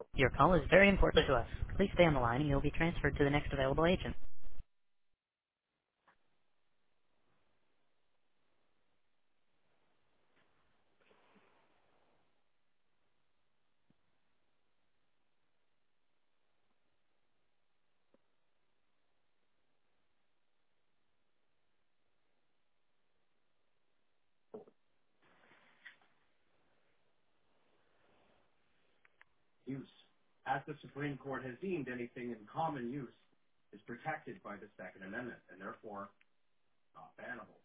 Your call is very important to us. Please stay on the line and you'll be transferred to the next available agent. Use. As the Supreme Court has deemed, anything in common use is protected by the Second Amendment and therefore not bannable.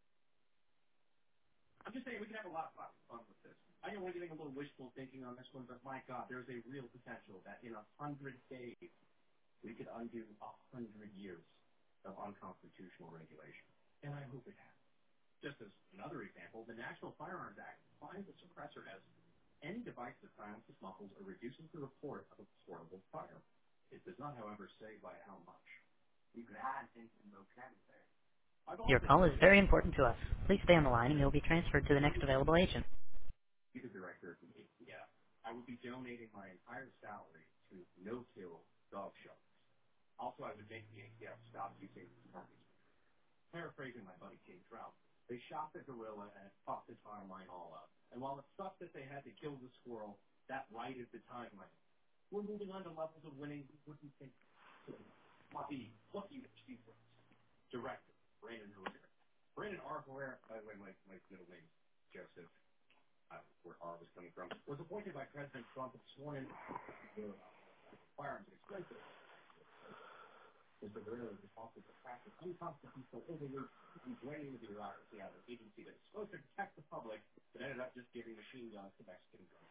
I'm just saying we can have a lot of fun with this. I know we're getting a little wishful thinking on this one, but my God, there's a real potential that in 100 days we could undo 100 years of unconstitutional regulation. And I hope it happens. Just as another example, the National Firearms Act defines a suppressor as any device that silences, muffles, or reduces the report of a portable fire. It does not, however, say by how much. You could add things in vocabulary. I've Your also call is donated very important to us. Please stay on the line and you'll be transferred to the next available agent. to the director of the ATF. I would be donating my entire salary to no-kill dog shelters. Also, I would make the ATF stop using targets. Paraphrasing my buddy King Trout, they shot the gorilla and it fucked the timeline all up. And while it sucked that they had to kill the squirrel, that righted the timeline. We're moving on to levels of winning we wouldn't think. What do you achieve? Director, Brandon Herrera. Brandon R. Herrera, by the way, my middle name is Joseph, where R was coming from, was appointed by President Trump and sworn in the firearms expensive. Mr. Herrera is responsible for practice unconstitutional overreach and draining the bureaucracy out of an agency that is supposed to protect the public, but ended up just giving machine guns to Mexican guns.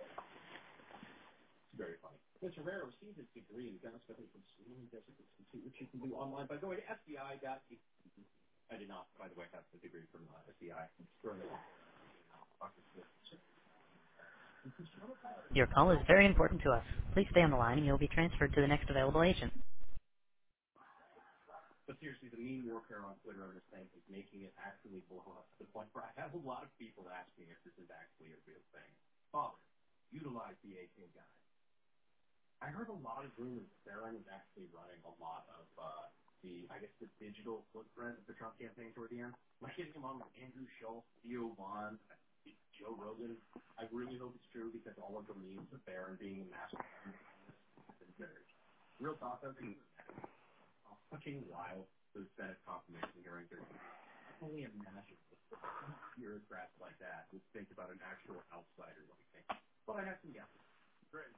It's very funny. Mr. Herrera received his degree in gun studies from Sweden Desert Institute, which you can do online by going to FBI.edu. I did not, by the way, have the degree from FBI. Your call is very important to us. Please stay on the line and you'll be transferred to the next available agent. But seriously, the meme warfare on Twitter on this thing is making it actually blow up to the point where I have a lot of people asking if this is actually a real thing. Father, utilize the AK guide. I heard a lot of rumors that Barron was actually running a lot of the digital footprint of the Trump campaign toward the end. Like getting him on like Andrew Schultz, Theo Vaughn, Joe Rogan. I really hope it's true because all of the memes of Barron being a master have been very real talk. I think fucking wild those Senate confirmation hearings are. I can only imagine bureaucrats like that would think about an actual outsider like me. But I have some guesses. Great.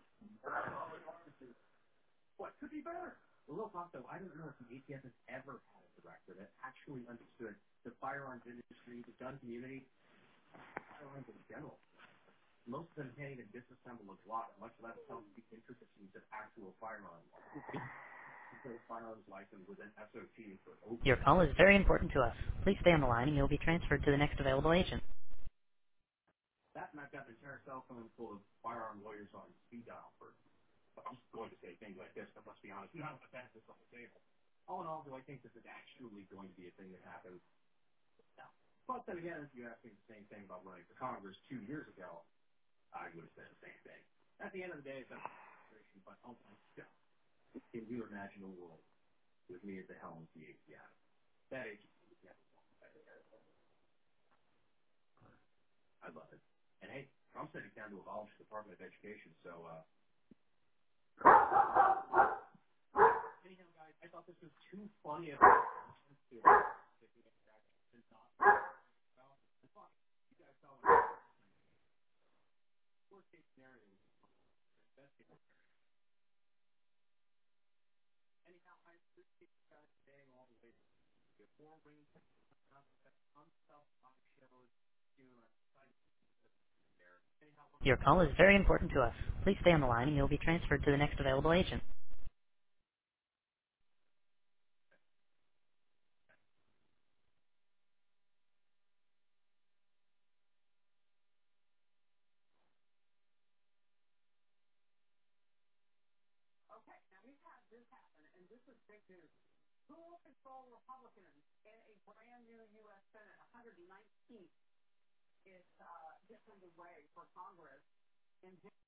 What could be better? The real talk, though, I don't know if the ATF has ever had a director that actually understood the firearms industry, the gun community, firearms in general. Most of them can't even disassemble a Glock, much less tell the intricacies of actual firearms. Firearms license with an SOT for open. Your call is very important to us. Please stay on the line and you'll be transferred to the next available agent. That and I've got the entire cell phone full of firearm lawyers on speed dial for. I'm just going to say things like this, but let's be honest, none of the benefits on the table. All in all, do I think this is actually going to be a thing that happens? No. But then again, if you asked me the same thing about running for Congress 2 years ago, I would have said the same thing. At the end of the day, it's not a demonstration, but oh my God, can you imagine a world with me at the helm of the ATF? That agency would never want better. I love it. And hey, Trump said he's down to abolish the Department of Education, so anyhow, guys, I thought this was too funny of a you guys saw what worst case scenario is best case. Anyhow, I appreciate you guys staying all the way before we unself shows to there. Anyhow, Your call is very important to us. Please stay on the line and you'll be transferred to the next available agent. who will control Republicans in a brand new U.S. Senate? 119th is just underway for Congress in